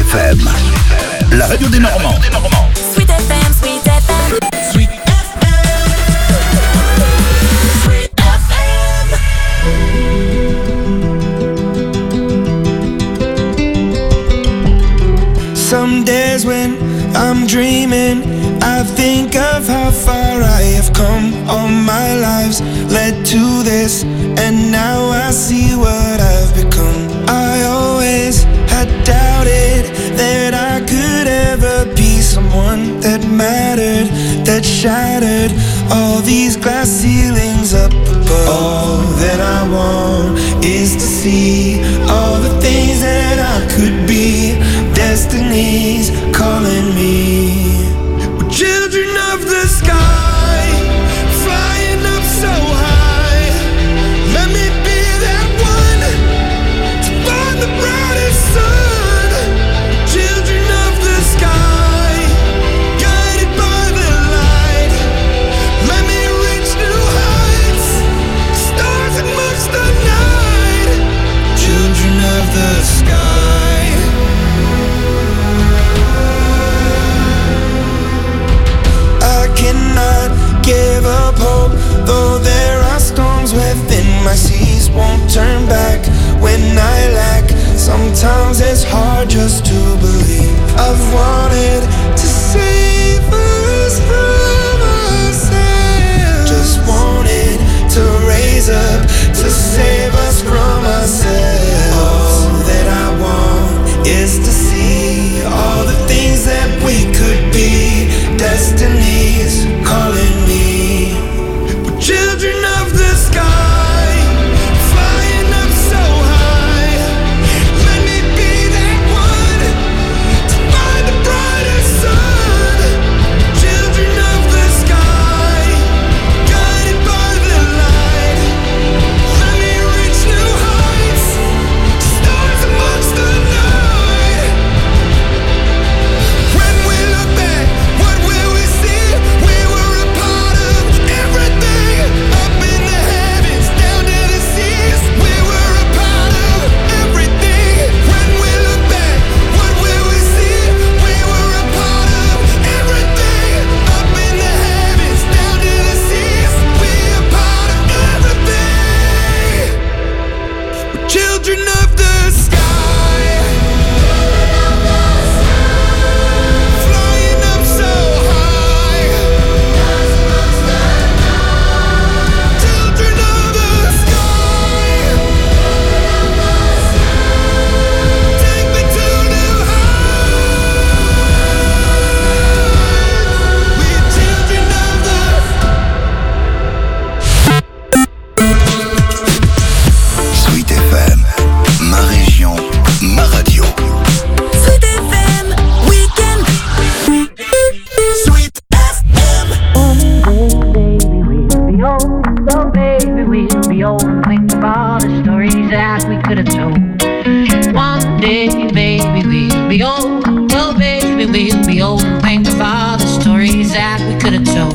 FM, la radio des Normands. Sweet FM, Sweet FM. Sweet FM. Some days when I'm dreaming, I think of how far I have come. All my lives led to this, and now I see what I've become. I always had doubted that I could ever be someone that mattered, that shattered all these glass ceilings up above. All that I want is to see all the things that I could be. Destiny's calling me. We're children of the sky, flying up so high. Let me be that one to find the brightest sun. Children of the sky, guided by the light. Let me reach new heights, stars amongst the night. Children of the sky. Cannot give up hope, though there are storms within my seas. Won't turn back when I lack. Sometimes it's hard just to believe. I've wanted to save us from ourselves. Just wanted to raise up to save us from ourselves. All that I want is to see all the things that we could be. Destiny's calling me. We're children of the sky, flying up so high. Let me be that one to find the brightest sun. Children of the sky, guided by the light. Let me reach new heights, stars amongst the night. When we look back, what will we see? We were a part of everything, up in the heavens, down to the seas. We were a part of everything. When we look back, what will we see? We were a part of everything, up in the heavens, down to the seas. We are part of everything. We're children of the sky, flying up so high. Children of the sky, take me to new heights. We're children of the Sweet FM, ma région, ma radio. Sweet FM, weekend. Sweet FM. Baby, we'll be old and think of all the stories that we could have told. One day, baby, we'll be old. Oh, baby, we'll be old and think of all the stories that we could have told.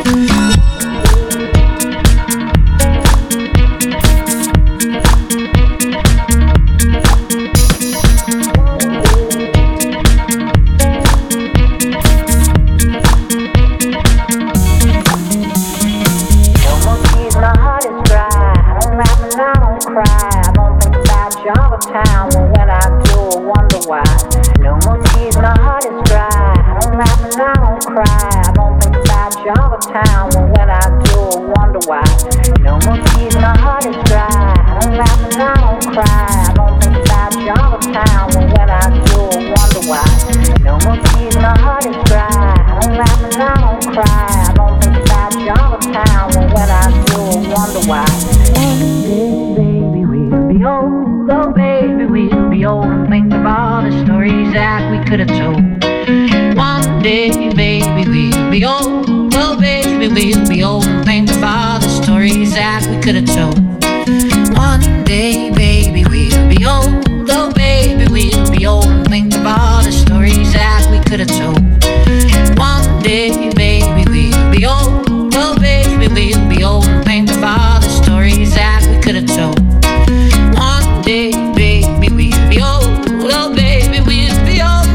No more tears, my heart is dry. I don't laugh and I don't cry. I don't think about Java Town, but when I do, I wonder why. No more tears, my heart is dry. I don't laugh and I don't cry. I don't think about Java Town, but when I do, I wonder why. No more tears, my heart is dry. I don't laugh and I don't cry. I don't think about Java Town, but when I do, I wonder why. No more tears, my heart is dry. I don't laugh and I don't cry. I don't think about Java Town, but when I do, I wonder why. Baby, we'll be old. Oh, baby, we'll be old and think of all the stories that we could have told. One day, baby, we'll be old. Oh, baby, we'll be old and think of all the stories that we could have told. One day, baby, we'll be old. Oh, baby, we'll be old and think of all the stories that we could have told. One day, baby, we'll be old. Oh, baby, we'll be old and think of all the stories that we could have told. One day, baby, we'll be old. Oh, baby, we'll be old.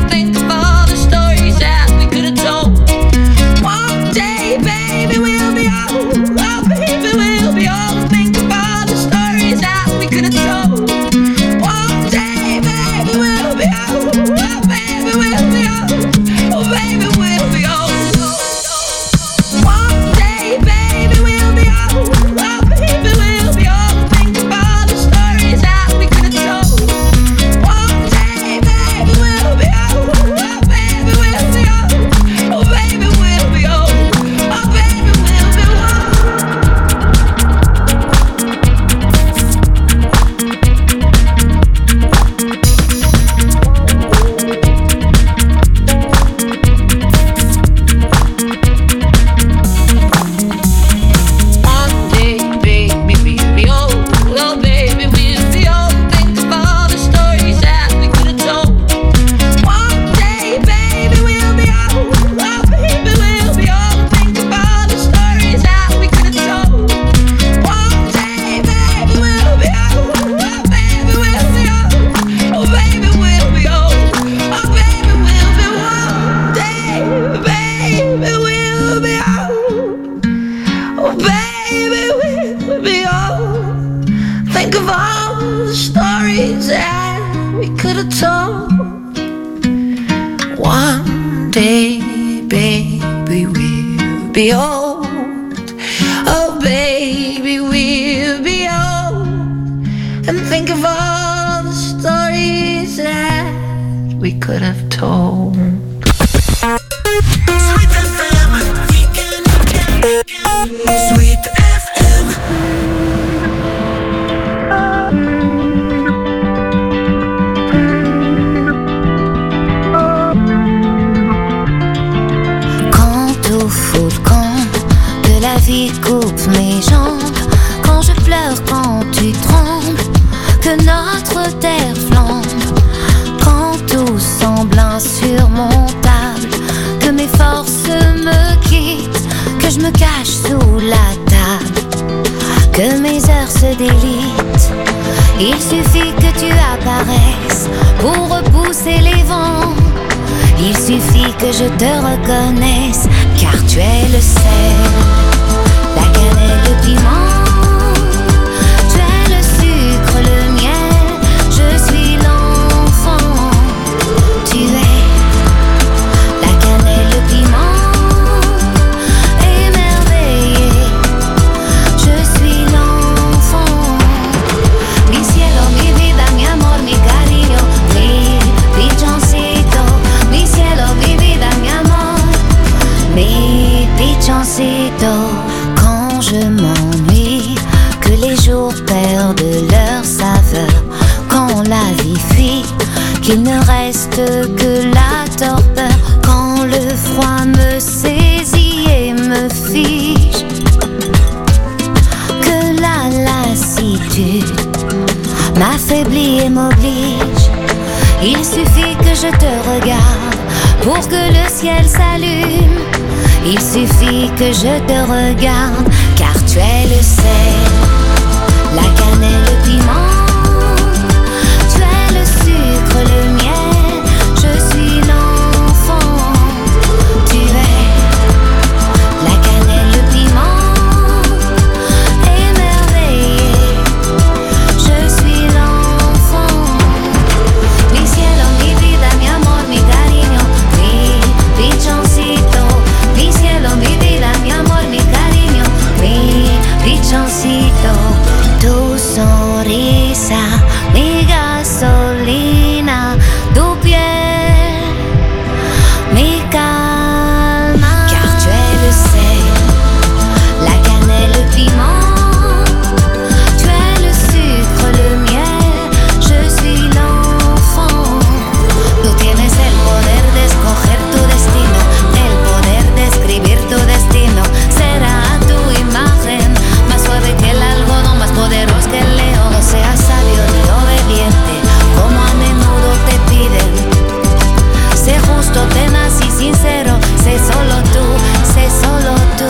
think of all the stories that we could have told. One day, baby, we'll be old. Oh, baby, we'll be old. And think of all the stories that we could have told. Sweet FM, weekend. Sweet FM. Quand au fond le camp que la vie coupe mes jambes, quand je pleure, quand tu trembles, que notre terre flambe, quand tout semble insurmontable, que mes forces me quittent, que je me cache sous la table, que mes heures se délitent. Il suffit que tu apparaisses pour repousser les vents. Il suffit que je te reconnaisse, car tu es le sel, la cannelle, le piment. Tu es le sucre, le miel, je suis l'enfant. Tu es la cannelle, le piment, émerveillé. Je suis l'enfant. Mi cielo, mi vida, mi amor, mi cariño, mi pichoncito. Mi cielo, mi vida, mi amor, mi pichoncito. Quand je m'ennuie, que les jours perdent leur saveur, quand la vie fuit, qu'il ne reste que la torpeur, quand le froid me saisit et me fige, que la lassitude m'affaiblit et m'oblige. Il suffit que je te regarde pour que le ciel s'allume. Il suffit que je te regarde, car tu es le sel, la cannelle, le piment. Tu es le sucre, le miel, je suis l'enfant. Tu es la cannelle, le piment, émerveillé. Je suis l'enfant. Mi cielo, mi vida, mi amor, mi cariño, mi pichoncito. Mi cielo, mi vida, mi amor, mi cariño, mi pichoncito. Tu sonrisa, mi gasolina, tu piel, mi calma. Car tu es le sel, la cannelle, le piment. Tu es le sucre, le miel, je suis l'enfant. Tú tienes el poder de escoger tu destino, el poder de escribir tu destino. Será tu imagen, más suave que el algodón, más poderoso que el león. No seas sabio ni obediente, como a menudo te piden. Sé justo, tenaz y sincero, sé solo tú, sé solo tú.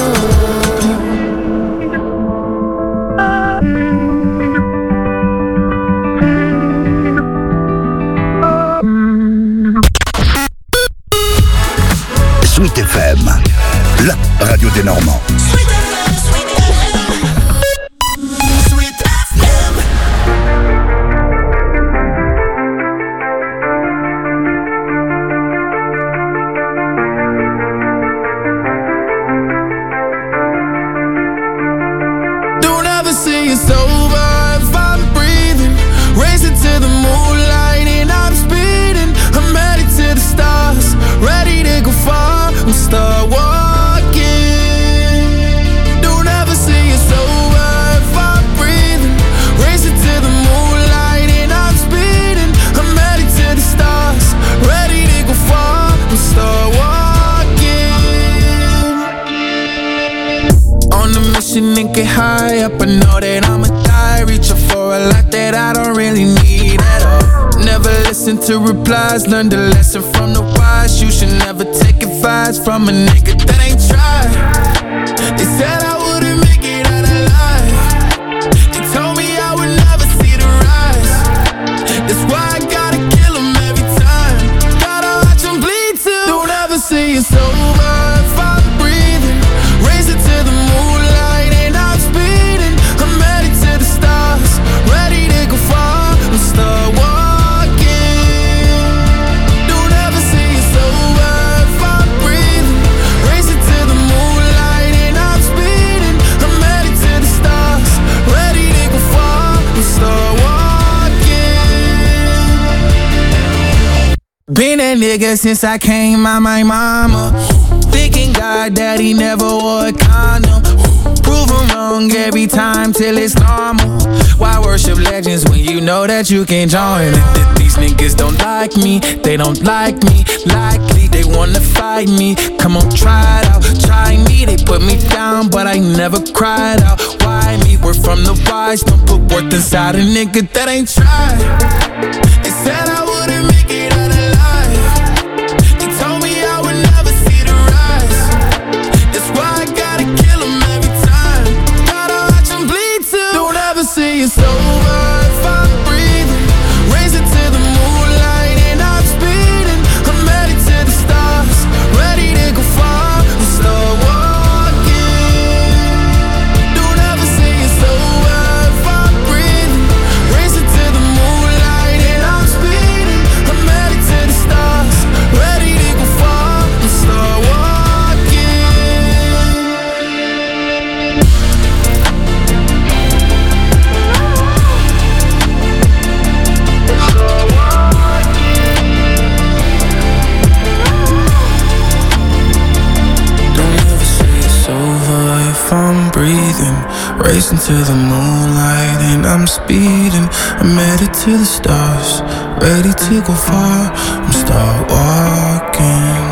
Sweet FM, la radio des Normands. Sweet FM, Sweet FM. Sweet FM. Don't ever say it's over if I'm breathing. Racing to the moonlight and I'm speeding. I'm headed to the stars, ready to go far. I'm start walking. Don't ever say it's over if I'm breathing. Racing to the moonlight and I'm speeding. I'm headed to the stars, ready to go far. I'm start walking. On a mission and get high up, I know that I'ma die. Reaching for a lot that I don't really need at all. Never listen to replies, learn the lesson from the wise. You should never take advice from a nigga that ain't tried. They said I wouldn't make it out alive. They told me I would never see the rise. That's why I gotta kill 'em every time. Gotta watch 'em bleed too. Don't ever say it's over if I'm breathing. Raise it to the moonlight and I'm speeding. I'm headed to the stars, ready a nigga since I came out my mama. Thinking God that he never wore a condom. Prove him wrong every time till it's normal. Why worship legends when you know that you can join? These niggas don't like me, they don't like me. Likely they wanna fight me. Come on, try it out, try me. They put me down, but I never cried out. Why me? We're from the wise. Don't put worth inside a nigga that ain't tried. They said I wouldn't make it out alive. They told me I would never see the rise. That's why I gotta kill them every time. Gotta watch them bleed too. Don't ever say it's over if I'm breathing. Raise it to the moonlight and I'm speeding. I'm headed to the stars, ready to go far and start walking. Don't ever say it's over if I'm breathing. Raise it to the moonlight and I'm speeding. I'm headed to the stars, ready to go far and start walking. Don't ever say it's over if I'm breathing. Racing to the moonlight and I'm speeding. I'm headed to the stars, ready to go far. I'm start walking.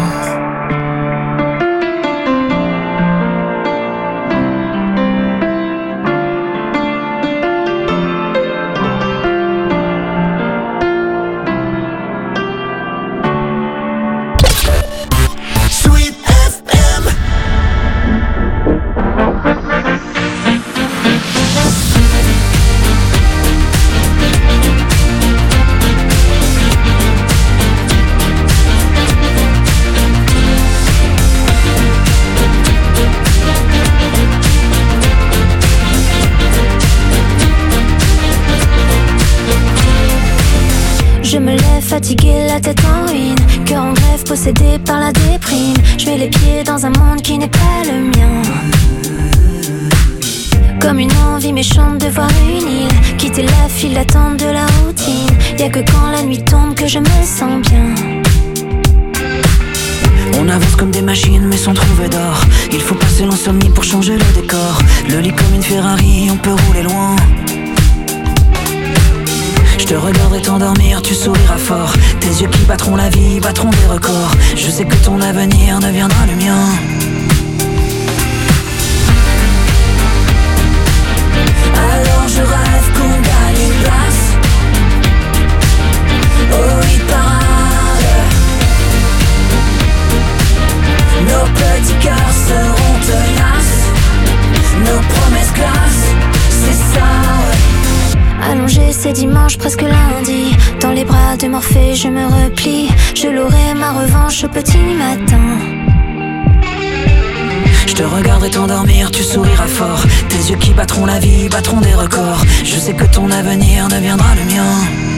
Sweet FM. Je me lève fatiguée, la tête en ruine. Cœur en grève, possédé par la déprime. Je mets les pieds dans un monde qui n'est pas le mien. Comme une envie méchante de voir une île. Quitter la file d'attente de la routine. Y'a que quand la nuit tombe que je me sens bien. On avance comme des machines mais sans trouver d'or. Il faut passer l'insomnie pour changer le décor. Le lit comme une Ferrari, on peut rouler loin. Je te regarderai t'endormir, tu souriras fort. Tes yeux qui battront la vie, battront des records. Je sais que ton avenir deviendra le mien. Alors je rêve qu'on gagne une place au hit parade. Nos petits cœurs seront tenaces. Nos promesses classent, c'est ça, ouais. Allongé, c'est dimanche, presque lundi. Dans les bras de Morphée, je me replie. Je l'aurai ma revanche au petit matin. Je te regarderai t'endormir, tu souriras fort. Tes yeux qui battront la vie, battront des records. Je sais que ton avenir deviendra le mien.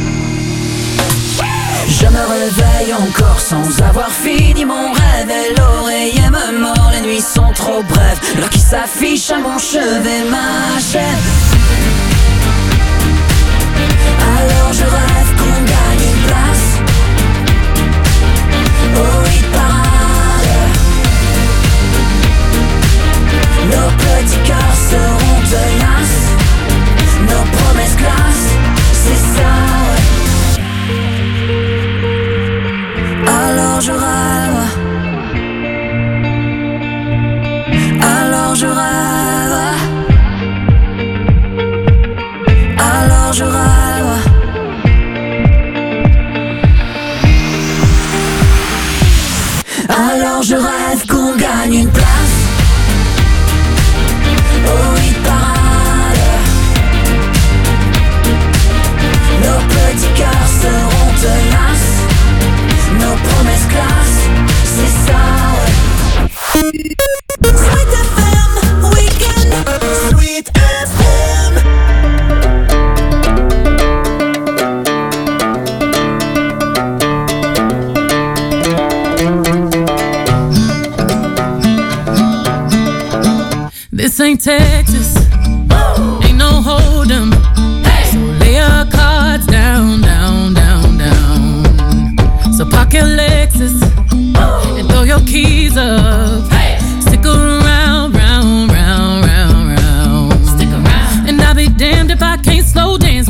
Je me réveille encore sans avoir fini mon rêve. Et l'oreiller me mord, les nuits sont trop brèves. L'heure qui s'affiche à mon chevet m'achève. Alors je rêve qu'on gagne une place au hit parade. Nos petits cœurs seront tenaces. Nos promesses classent, c'est ça, ouais. Alors je rêve. Alors je rêve. Alors je rêve. Alors je rêve qu'on gagne une place au hit parade. Nos petits cœurs seront tenaces. Nos promesses classent, c'est ça, ouais. Sweet FM Weekend. Sweet FM. This ain't Texas, ain't no hold'em. So lay your cards down, down, down, down. So pocket leg.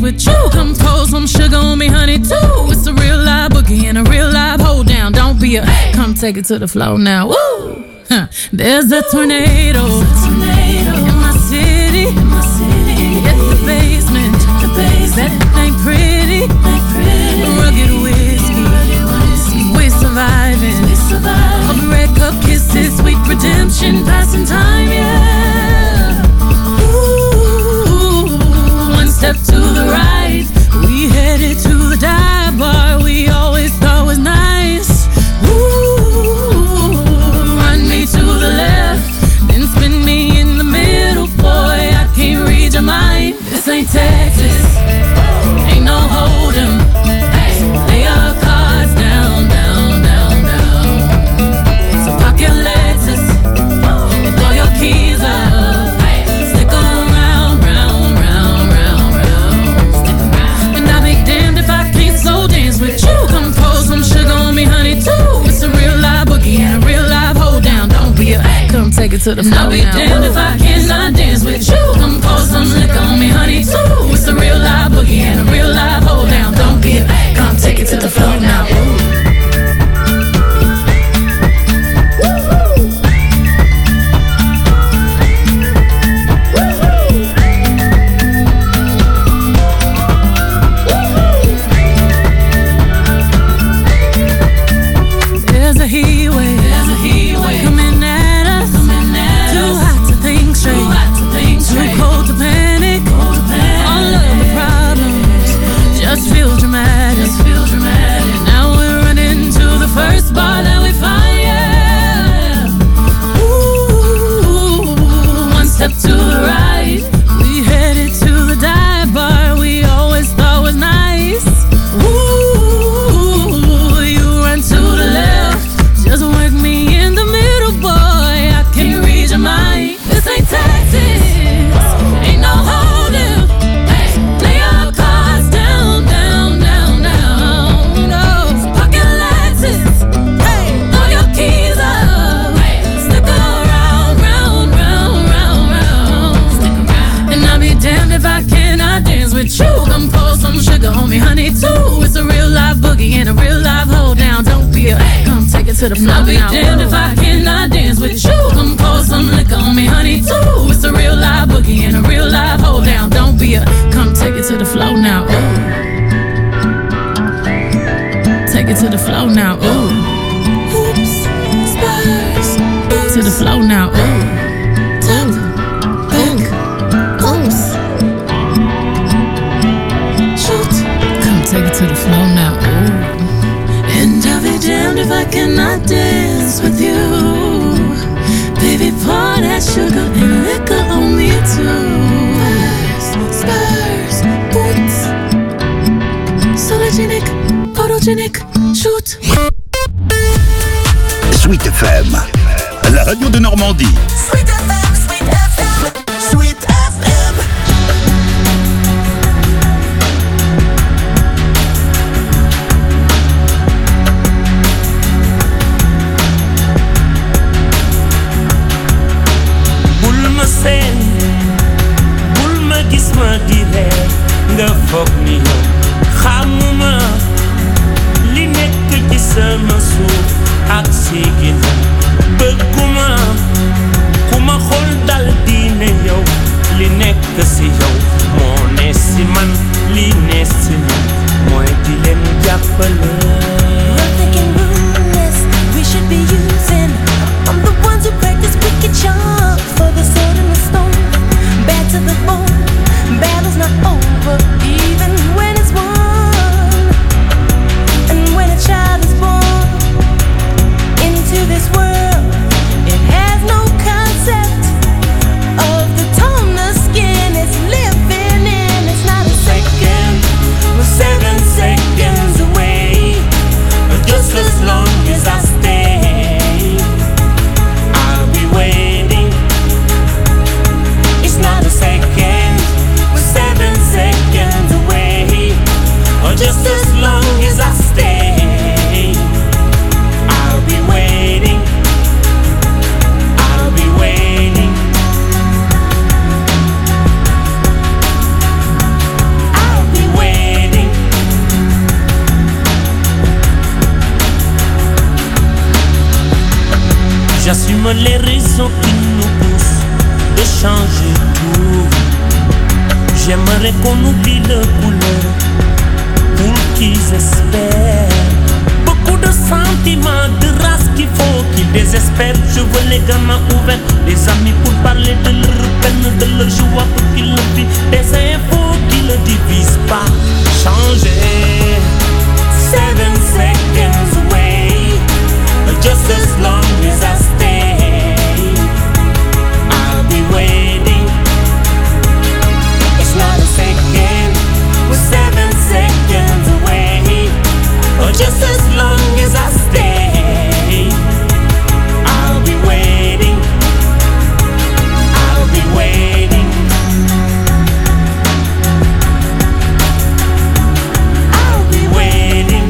with you. Come pour some sugar on me, honey, too. It's a real live boogie and a real live hold down. Don't be a come take it to the floor now. Woo! Huh. There's a tornado in my city. It's the basement. That ain't pretty. Rugged whiskey. We're surviving. All the red cup kisses, sweet redemption, passing time, yeah. Ooh, one step to the right, we headed to the dive bar we always thought was nice. Ooh, run me to the left, then spin me in the middle, boy, I can't read your mind. This ain't Texas, ain't no hold'em. Lay your cards down, down, down, down. So pack your Lexus and throw your keys up. Stick around, round, round, round, round. And I'll be damned if I can't slow dance with you. Come pour some sugar on me, honey, too. It's a real live boogie and a real live hold down. Don't be a come take it to the floor. I'll be damned if I cannot dance with you. Come pour some liquor on me, honey, too. It's a real live boogie and a real live hold down. Don't be a come take it to the floor now. Ooh. There's a heat wave coming at us. Too hot to think straight, too cold to panic. All of the problems just feel dramatic. Now we're running to the first bar that we find, yeah. Ooh, one step to the right, we headed to the dive bar we always thought was nice. Ooh, you run to the left, just work me in the middle, boy, I can't read your mind. This ain't Texas, ain't no hold'em. Lay your cards down, down, down, down. No, so pocket Lexus, throw your keys up. Stick around, round, round, round, round. And I'll be damned if I cannot dance with you. Come pour some sugar on me, honey, too. It's a real live boogie and a real live hold down. Don't be a come take it to the floor. I'll be damned if I cannot dance with you. Come pour some liquor on me, honey, too. It's a real live boogie and a real live hold down. Don't be a come take it to the floor now. Ooh. Take it to the floor now. Ooh. Hoops, spurs, to the floor now. Ooh. Top, back, oops. Shoot, come take it to the floor now. Ooh. And I'll be damned if I cannot dance with you. Baby, pour that sugar and liquor on me too. Spurs, boots, sologenic, photogenic, shoot. Sweet FM, la radio de Normandie. Sweet FM, Sweet FM, Sweet FM. bul ma seen bul ma gis ma di reer nga foog ni yow xamuma li nekk ci sama suuf ak si ginnaaw bëgguma ku ma xool dal di ne yow li nekk si yow moo ne si man li ne si man mooy di leen jàppale. We're thinking ruthless, we should be using. I'm the ones who practice wicked charms for the sword and the stone. Bad to the bone, battle's not over, even when it's won. And when a child is born into this world, it has no concept of the tone of skin it's lived J'aime les raisons qui nous poussent de changer tout. J'aimerais qu'on oublie le couleur pour qu'ils espèrent. Beaucoup de sentiments, de race qu'il faut qu'ils désespèrent. Je veux les gamins ouverts, les amis pour parler de leur peine, de leur joie pour qu'ils le vivent. Des infos qui ne divisent pas. Changer. 7 seconds away, just as long as I stay, I'll be waiting. It's not a second, we're 7 seconds away, just as long as I stay, I'll be waiting. I'll be waiting. I'll be waiting.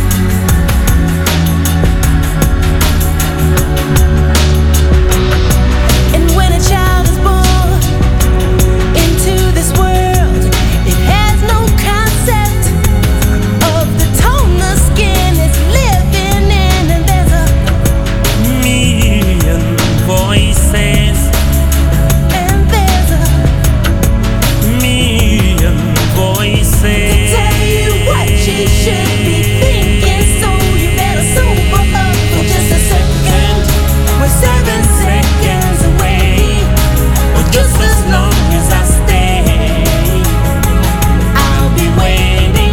And when a child is born into this world, it has no concept of the tone the skin is living in, and there's a Million voices, and there's a million voices. tell you what you should be thinking, so you better sober up for just a second. We're 7 seconds away, Just as long as I stay, I'll be waiting.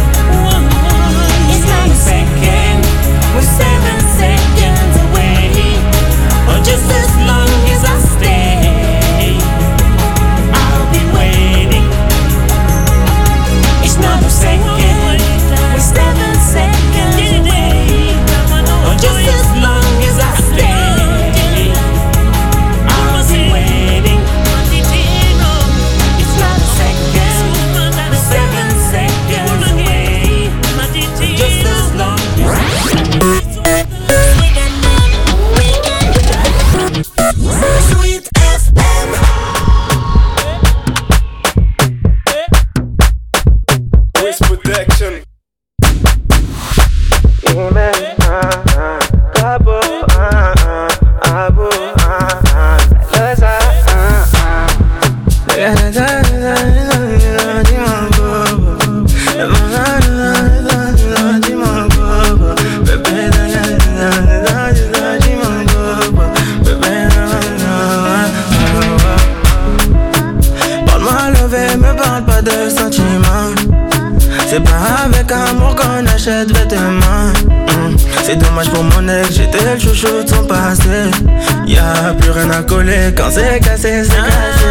it's not a second. We're 7 seconds away. Just as long as I stay, I'll be waiting. It's not a second. We're 7 seconds away. Just as long as I stay, I'll be waiting. It's not a second. We're 7 seconds away. Just as long as Sweet FM. Voice protection. Parle-moi levé, me parle pas de sentiments. C'est pas avec amour qu'on achète vêtements. C'est dommage pour mon ex, j'étais le chouchou de son passé. Y'a plus rien à coller quand c'est cassé, c'est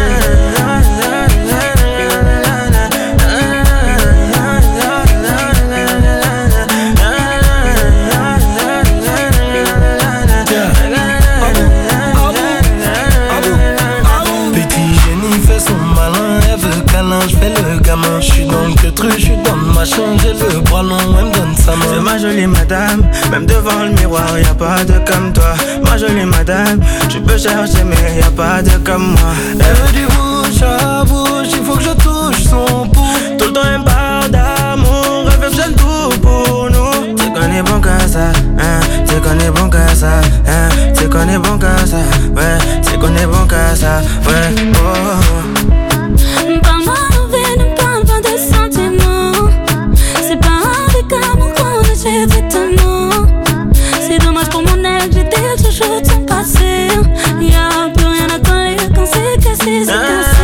Petit génie fait son malin, elle veut câlin, je fais le gamin. J'suis dans le queutru, j'suis dans le machin, j'ai le bras long, elle me donne sa main. C'est ma jolie madame, même devant le miroir, y'a pas de comme toi. Ma jolie madame, tu peux chercher mais y'a pas de comme moi. Elle veut du bouche à bouche, il faut que je touche son pouls. Tout le temps elle me parle d'amour, elle veut que j'aime tout pour nous. C'est qu'on est bon qu'à ça, hein, c'est qu'on est bon qu'à ça, hein, c'est qu'on est bon qu'à ça, ouais, c'est qu'on est bon qu'à ça, ouais, Parle-moi envers, ne parle pas de sentiments. C'est pas avec amour qu'on achète vêtements. C'est dommage pour mon ex, j'étais le chouchou de son passé. Y'a plus rien à coller quand c'est cassé, c'est cassé.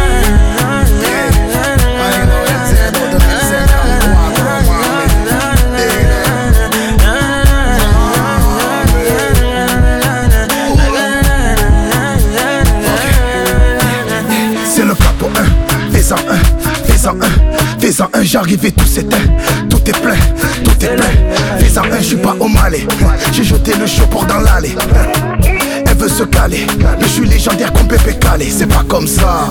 C'est le capo 1, fais-en un, fais-en un, fais-en un, j'arrive et tout s'éteint. Tout est plein, tout est plein. Fais-en un, j'suis pas au Malais. J'ai jeté le chaud pour dans l'allée. Elle veut se caler, mais je suis légendaire comme Pépé Calé. C'est pas comme ça.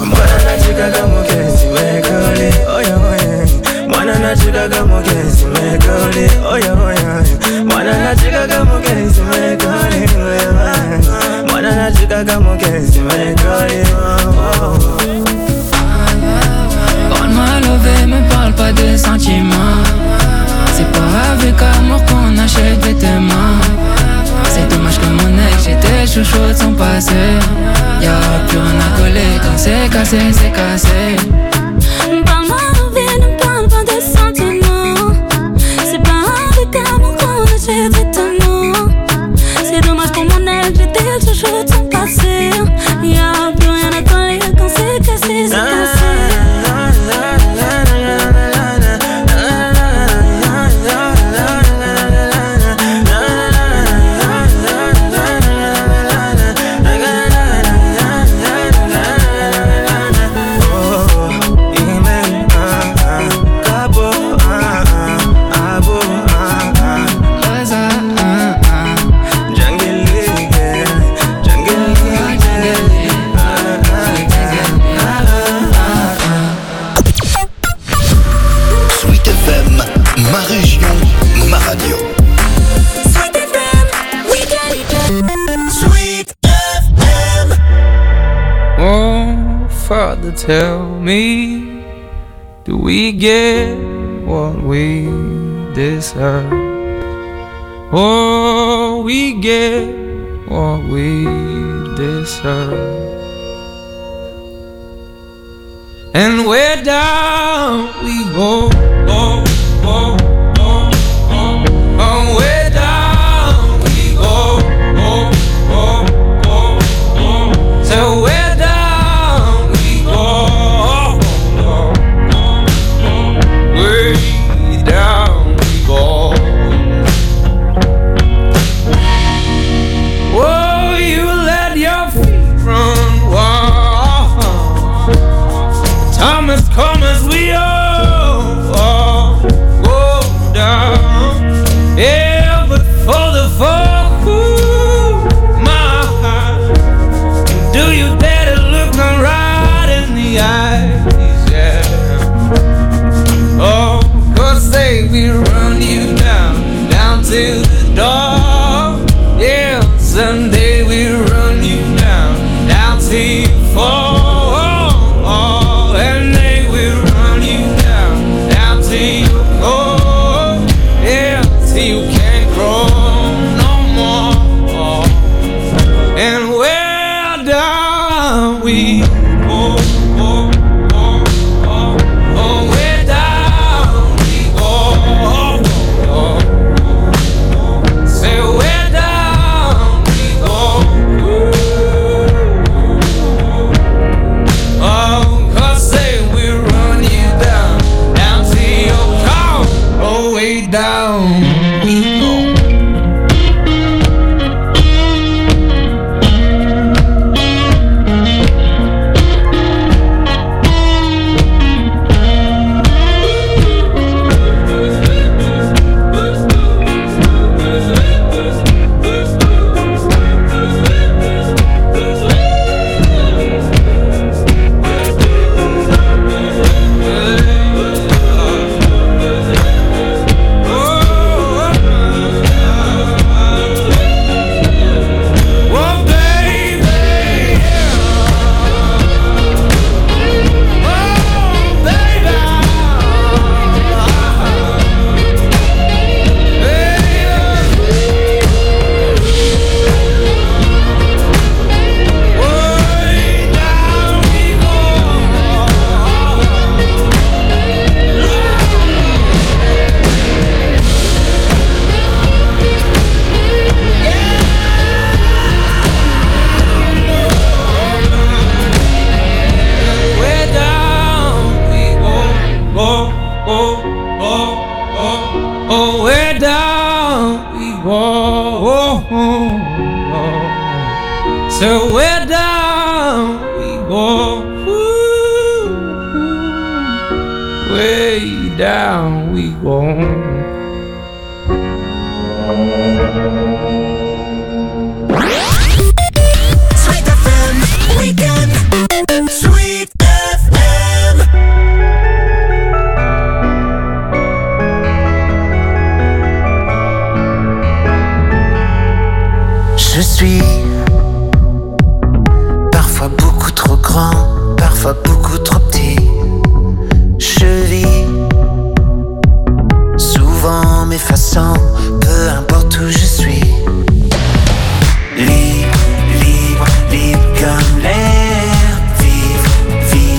Parle-moi levé, me parle pas de sentiments. C'est pas avec amour qu'on achète vêtements. C'est dommage que mon ex, j'étais le chouchou de son c'est cassé. Parle-moi de vie, ne parle pas de sentiments. C'est pas avec amour qu'on achète totalement. C'est dommage pour mon âge, j'étais toujours de son passé. Y'a plus rien à coller quand c'est cassé, c'est cassé. Father, tell me, do we get what we deserve? Oh, we get what we deserve. And where down we go, oh, oh, oh, oh, oh, where down we go, oh, oh, oh, oh, so where come as we all go down. Yeah, but for the folk who my heart, do you dare to look them right in the eyes? Yeah. Oh, 'cause they will run you down, down to the door. Yeah, someday we'll run you down, down till you fall. So where down we go, way down we go. Sweet FM Weekend, Sweet FM. Je suis parfois beaucoup trop grand, parfois beaucoup trop petit. Je vis souvent m'effaçant, peu importe où je suis. Libre, libre, libre comme l'air. Vivre, vivre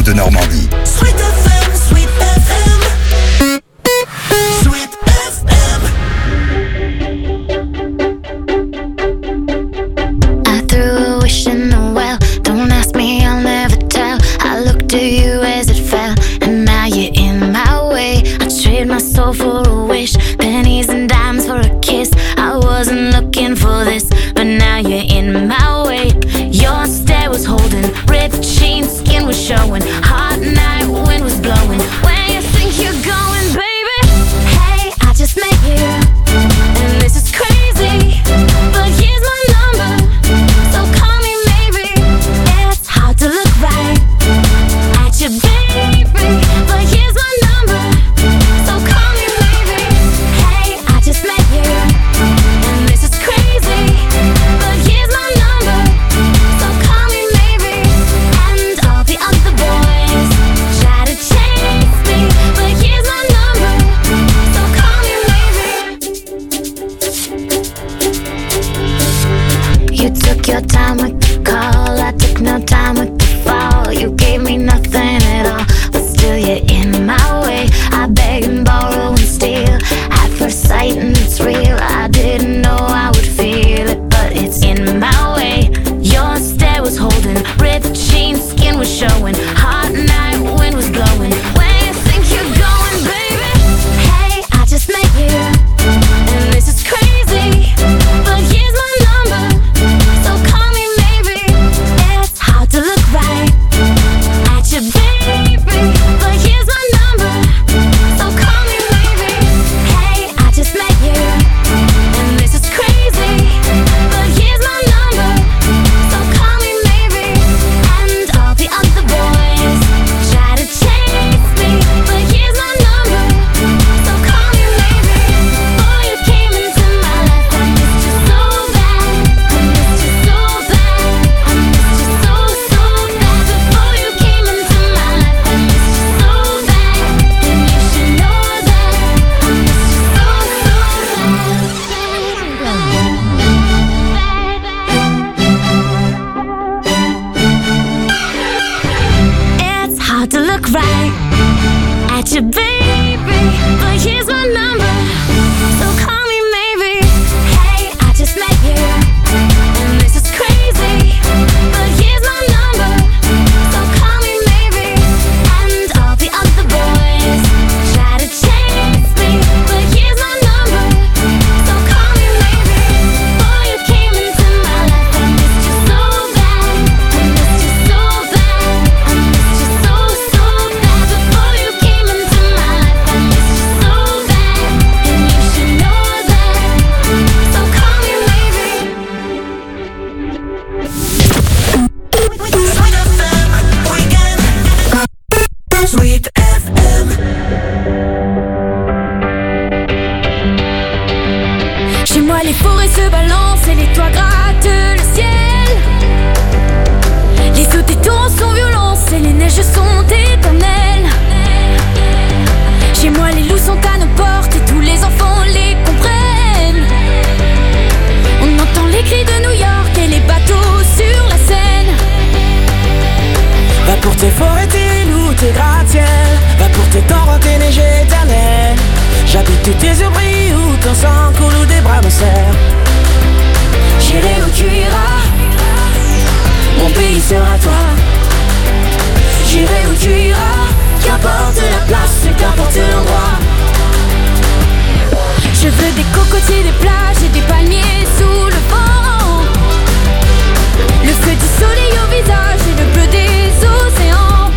de Normandie. Sweet FM, Sweet FM. Sweet FM. I threw a wish in the well. Don't ask me, I'll never tell. I looked at you as it fell, and now you're in my way. I trade my soul for a wish, pennies and dimes for a kiss. I wasn't looking for this, but now you're in my way. Your stare was holding, ripped jeans, skin was showing. Hot night, wind was blowing. Where you think you're going, baby? Hey, I just met you, and this is crazy, but here's my number, so call me maybe. It's hard to look right at you, baby, but here's my number, so call me maybe. Hey, I just met you, and this is crazy, but here's my number, so call me maybe. And all the other boys try to chase me, but here's my number, so call me maybe. You took your time with the call, I took no time with the fall. You gave me nothing at all, but still you're in my way. I beg and borrow and steal at first sight, and it's real. I didn't know I would feel it, but it's in my way. Your stare was holding, ripped jeans, skin was showing. Hot night, wind was blowing. Where you think you're going, baby? Hey, I just met you, and this is crazy, but here's my number, so call me maybe. It's hard to look right at you, baby, but here's my number, so call me maybe. Hey, I just met you, and this is crazy, but here's my number, so call me maybe. And all the other boys try to chase me, but here's my number, so call me maybe. Boy, you came into my life, I missed you so bad, I missed you so bad, I missed you so bad. Before you came into my life, I missed you so bad, and you should know that I missed you so bad. It's hard to look right at you, baby, but here's my number, so call me maybe. Hey, I just met you, and this is crazy, but here's my number, so call me maybe. And all the other boys try to chase me, but here's my number, so call me maybe. Boy, you came into my life, I missed you so bad, I missed you so bad, I missed you so bad. Before you came into my life, I missed you so bad, and you should know that, so call me maybe. Sweet FM, weekend. Sweet FM. Chez moi les forêts se balancent et les toits grattent le ciel. Les eaux des torrents sont violentes et les neiges sont éternelles. Chez moi les loups sont à nos portes et tous les enfants les comprennent. On entend les cris de New York et les bateaux sur la Seine. Va pour tes forêts, tes loups, tes gratte-ciel. Va pour tes torrents, tes neiges éternelles. J'habite où tes yeux brillent, où ton sang coule, où des bras me serrent. J'irai où tu iras, Mon pays sera toi. j'irai où tu iras, Qu'importe la place et qu'importe l'endroit. Je veux des cocotiers, des plages et des palmiers sous le vent. Le feu du soleil au visage et le bleu des océans.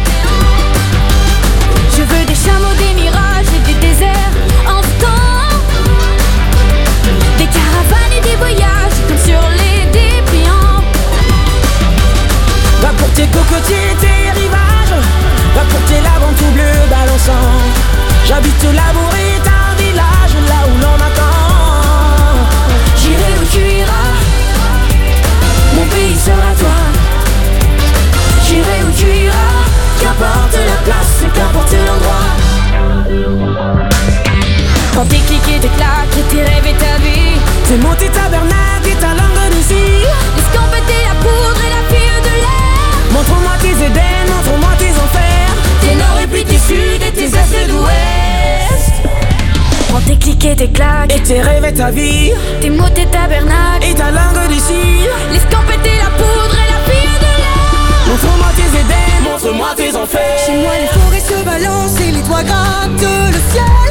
Je veux des chameaux, des mirages et des déserts envoûtants. Des caravanes et des voyages comme sur les dépliants. Va pour tes cocotiers, tes rivages. Va pour tes laves tout bleu balançant. J'habite l'amour est un village là où l'on m'attend. J'irai où tu iras, Mon pays sera toi. j'irai où tu iras, Qu'importe la place et qu'importe l'endroit. quand tes clics et tes claques et tes rêves et ta vie. C'est monter tabernacle et ta langue de cire. L'escampette et la poudre et la fille de l'air. Montre-moi tes Éden, montre-moi tes enfers. clics et tes claques. Et tes rêves et ta vie. Tes mots, tes tabernacles. Et ta langue d'ici. Les scampettes et la poudre et la fille de l'air. Montre-moi tes Éden, montre-moi tes enfers. Chez moi les forêts se balancent et les toits grattent le ciel.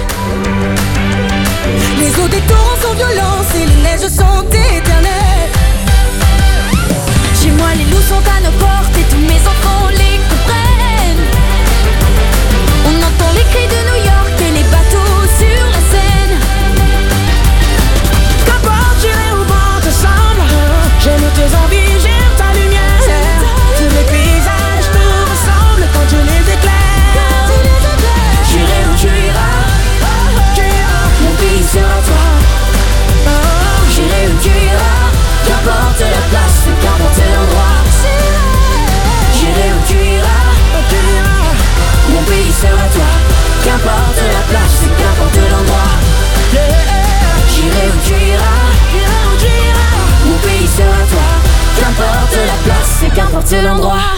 Les eaux des torrents sont violentes et les neiges sont éternelles. Chez moi les loups sont à nos portes et tous mes enfants les comprennent. On entend les cris de New York et les bateaux sur la Seine. Qu'importe, j'irai au vent te semble. J'aime tes envies, j'aime ta lumière. Tous les paysages te ressemblent quand tu les éclaires. J'irai où tu iras, mon pays sera toi. J'irai où tu iras, qu'importe la place, qu'importe l'endroit. J'irai où tu iras, mon pays sera toi. Qu'importe la place, qu'importe l'endroit. J'irai où tu iras, mon pays sera toi. Qu'importe la place, qu'importe l'endroit.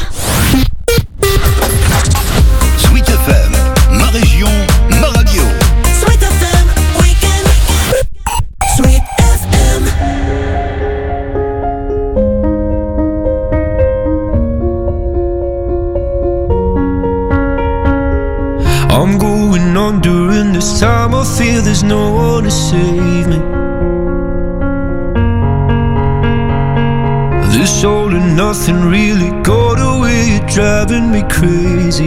Sweet FM, ma région, ma radio. Sweet FM, week-end. Sweet FM. I'm going on during this time. I feel there's no one to save me. This all and nothing really got away, you're driving me crazy.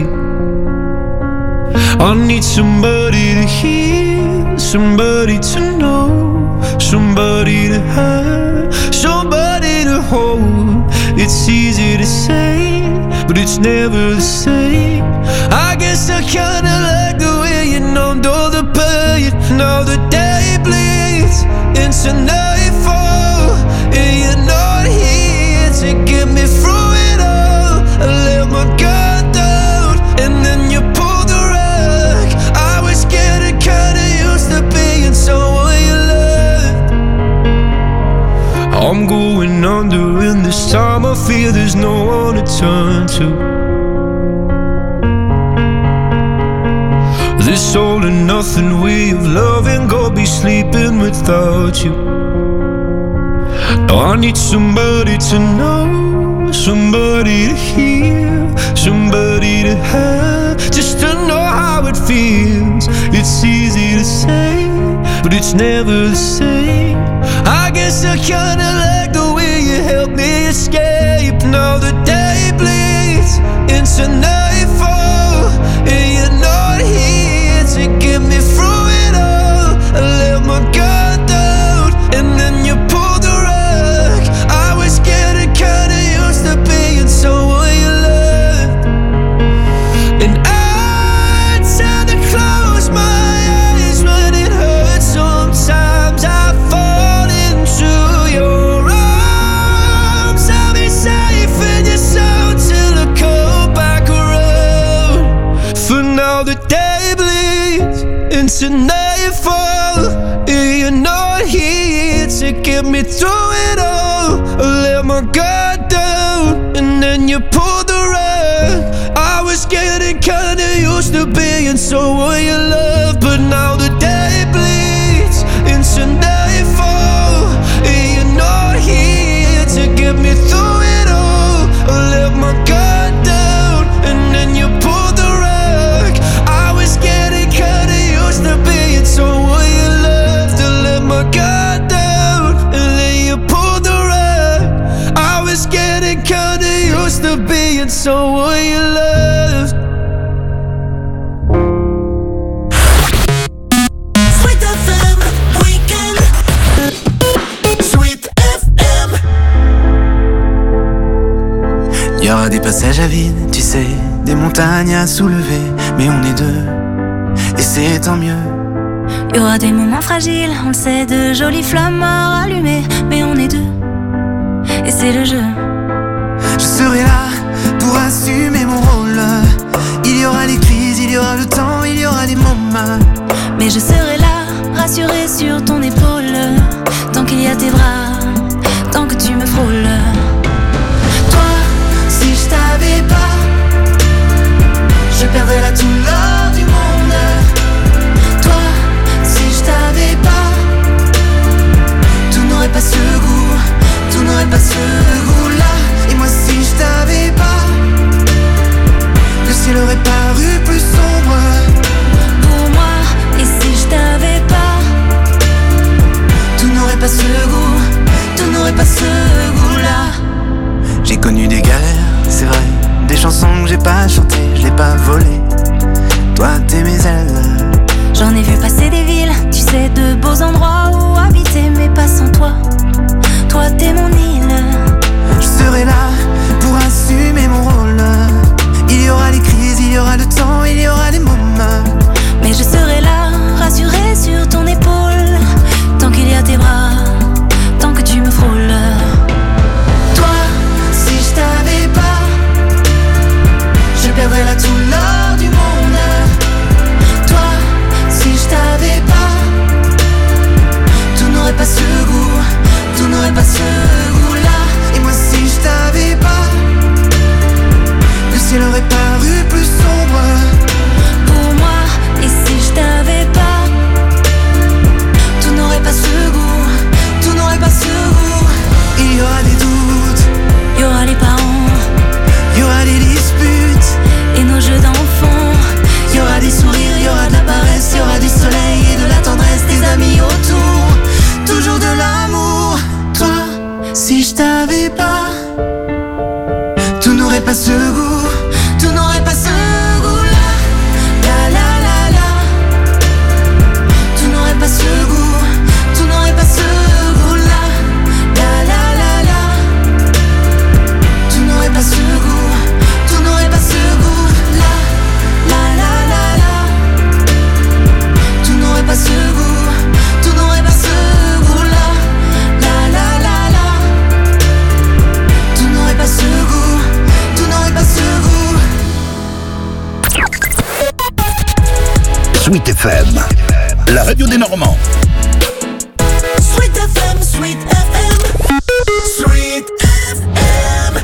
I need somebody to hear, somebody to know, somebody to have, somebody to hold. It's easy to say, but it's never the same. I guess I kinda like the way you numbed all the pain. Now the day bleeds into nightfall, and you're not here to get me through it all. I let my guard down, and then you pulled the rug. I was getting kinda used to being someone you loved. I'm going under in this time. I feel there's no one to turn to. This all or nothing way of loving, go be sleeping without you. Now I need somebody to know, somebody to hear, somebody to have, just to know how it feels. It's easy to say, but it's never the same. I guess I kinda like the way you help me escape. Now the day bleeds into nightfall, and you're not here to get me through it all. I let my guard down, and then you pulled the rug. I was getting kinda used to being someone you loved, and I tend to close my eyes when it hurts. Sometimes I fall into your arms. I'll be safe in your soul till I come back around. For now the day bleeds into nightfall, and you're not here to get me through it all. I let my guard down, and then you pulled the rug. I was getting kinda used to being someone you love, but now the day bleeds into nightfall, and you're not here to get me through it all. I let my guard down, and then you pulled the rug. I was getting kinda used to being someone you loved. I let my guard down, and then you pulled the rug. I was getting kinda used to being someone you loved. Sweet FM, week-end. Sweet FM. Y aura des passages à vide, tu sais, des montagnes à soulever, mais on est deux, et c'est tant mieux. Y aura des moments fragiles, on le sait, de jolies flammes à rallumer, mais on est deux, et c'est le jeu. Je serai là pour assumer mon rôle. Il y aura les crises, il y aura le temps, il y aura des moments. Mais je serai là, rassurée sur ton épaule, tant qu'il y a tes bras, tant que tu me frôles. Toi, si je t'avais pas, je perdrais là tout l'or du monde. Toi, si je t'avais pas, d'autres endroits où habiter, mais pas sans toi. Toi t'es mon île. Je serai là pour assumer mon rôle. Il y aura les crises, il y aura le temps, il y aura les moments. Mais je serai là, rassurée sur ton épaule. Tant qu'il y a tes bras, tant que tu me frôles. Toi, si je t'avais pas, je perdrais la douleur du monde. Toi, si je t'avais pas, tout n'aurait pas ce goût, tout n'aurait pas ce goût-là. Et moi si je t'avais pas, le ciel aurait paru plus sombre pour moi. Et si je t'avais pas, tout n'aurait pas ce goût, tout n'aurait pas ce goût. Il y aura des doutes, il y aura les parents, il y aura des disputes et nos jeux d'enfants. Il y aura des sourires, il y aura de la paresse, il y aura du soleil et de la tendresse, des amis autour, toujours de l'amour. Toi, si je t'avais pas, tout n'aurait pas ce goût, tout n'aurait pas ce goût-là. La la la la, tout n'aurait pas ce goût, tout n'aurait pas ce goût-là. La la la la, tout n'aurait pas ce goût, tout n'aurait pas ce goût-là. La la la la, tout n'aurait pas ce goût, tout n'aurait pas ce goût-là. La la la la, tout n'aurait pas ce goût, tout n'aurait pas ce goût. Sweet FM, la radio des Normands. Sweet FM, Sweet FM, Sweet FM.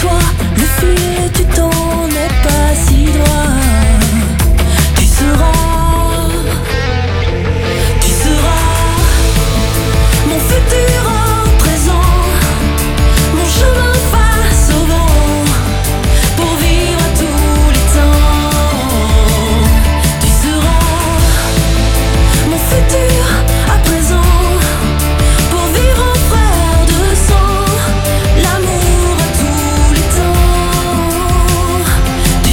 toi, le fil du temps n'est pas si droit. Tu seras mon futur en présent, mon chemin face au vent, pour vivre à tous les temps. Tu seras mon futur à présent, pour vivre en frère de sang, l'amour à tous les temps. Tu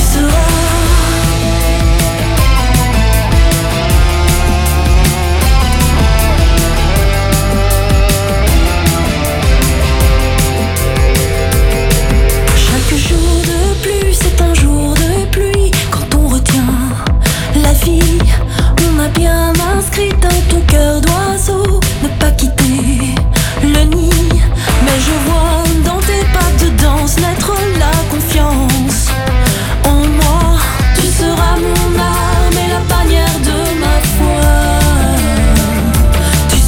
Chaque jour de plus est un jour de pluie. Quand on retient la vie, on a bien inscrit dans ton cœur d'oiseau ne pas quitter le nid. Mais je vois dans tes pas de danse naître la confiance en moi. Tu seras mon arme et la bannière de ma foi. Tu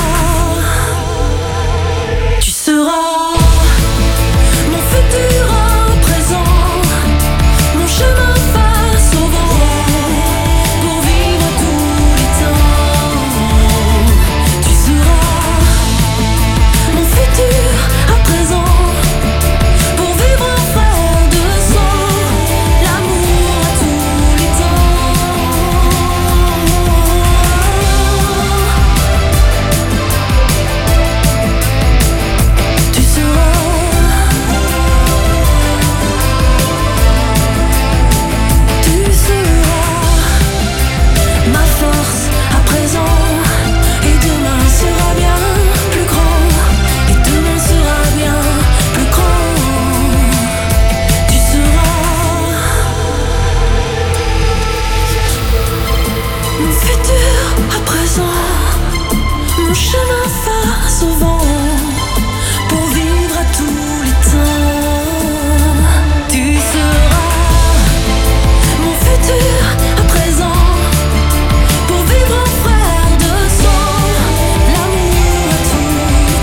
seras mon futur en présent, mon chemin face au vent, pour vivre tous les temps. Tu seras mon futur à présent, pour vivre en frère de sang, l'amour à tous les temps. Tu seras ma force à présent, et demain sera bien plus grand, et demain sera bien plus grand. Tu seras mon futur à présent, mon chemin face au vent, pour vivre à tous les temps. Tu seras mon futur à présent, pour vivre en frère de sang, l'amour à tous les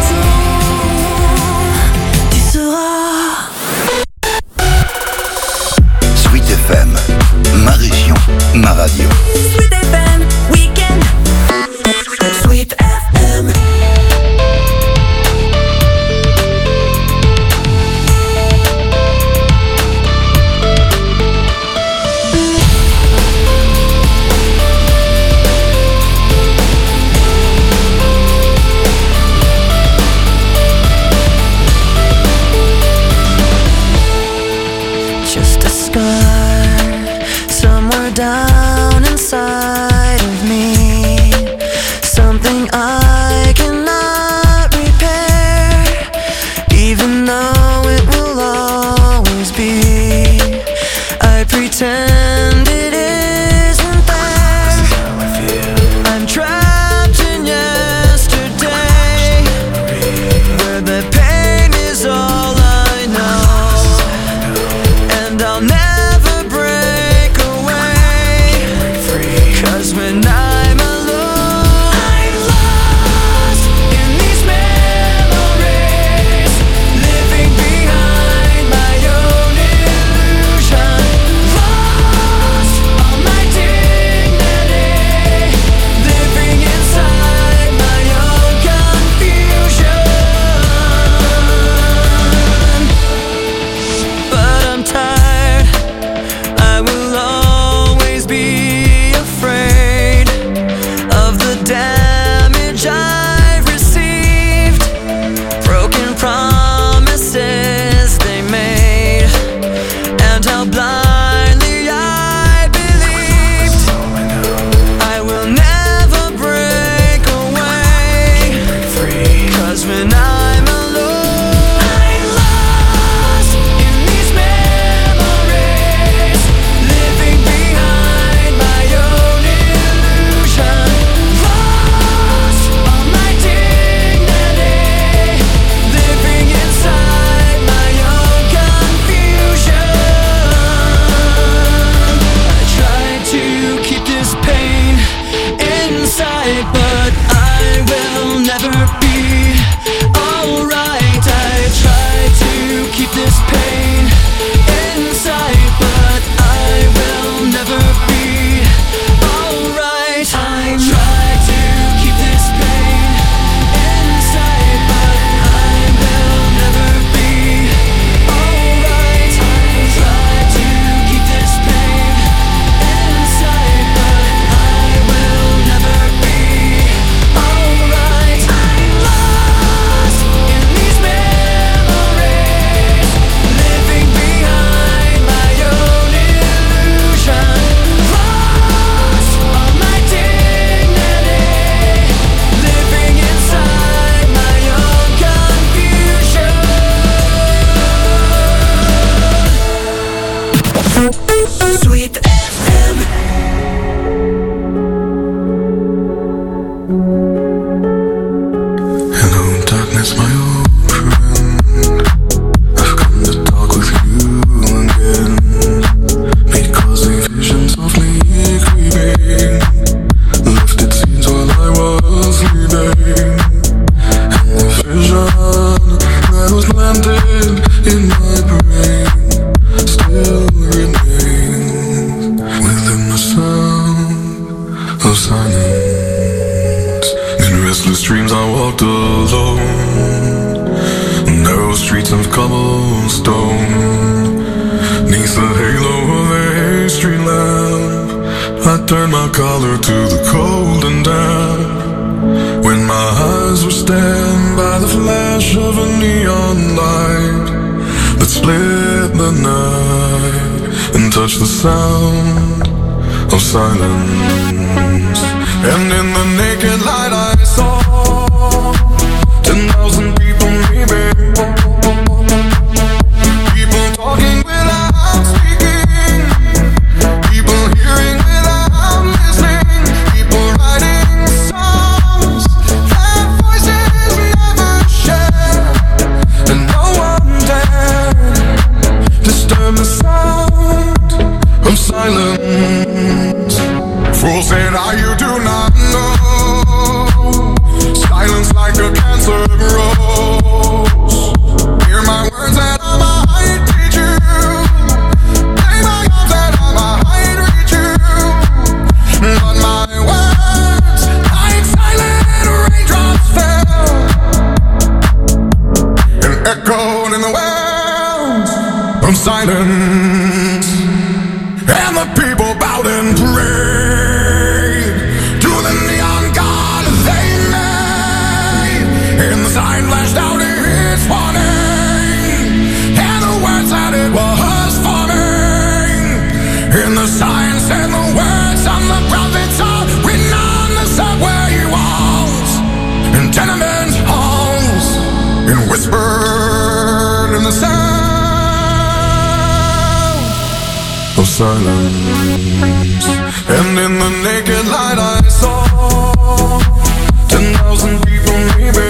temps. Tu seras Sweet FM, ma région, ma radio. Sweet FM Weekend. Sweet FM. Just a scar somewhere down inside of me, something I cannot repair, even though it will always be. I pretend it isn't there. I'm trapped in yesterday, where the pain is all I know, and I'll never break away. 'Cause when I'm alone, I'm lost in these memories, living behind my own illusion. Lost Sweet FM. Hello, darkness, my old friend. I've come to talk with you again, because a vision softly creeping left its scenes while I was sleeping, and the vision that was planted in my brain still remains within the sound of silence. In restless dreams I walked alone, narrow streets of cobblestone, neath the halo of a street lamp. I turned my collar to the cold and damp, when my eyes were stabbed by the flash of a neon light that split the night and touched the sound of silence. And in the naked light I saw 10,000 people maybe, people talking without speaking, people hearing without listening, people writing songs that voices never share, and no one dared disturb the sound of silence. Fools said, you do not know, silence like a cancer grows. Hear my words that I might teach you, play my arms that I might reach you, but my words like silent raindrops fell and echoed in the wells of silence. And the people bowed and prayed to the neon god they made, and the sign flashed out its warning, and the words that it was forming, and the sign said the words on the prophets are written on the subway walls and tenement halls, and whispered in the sound of silence. And in the naked light I saw 10,000 people maybe,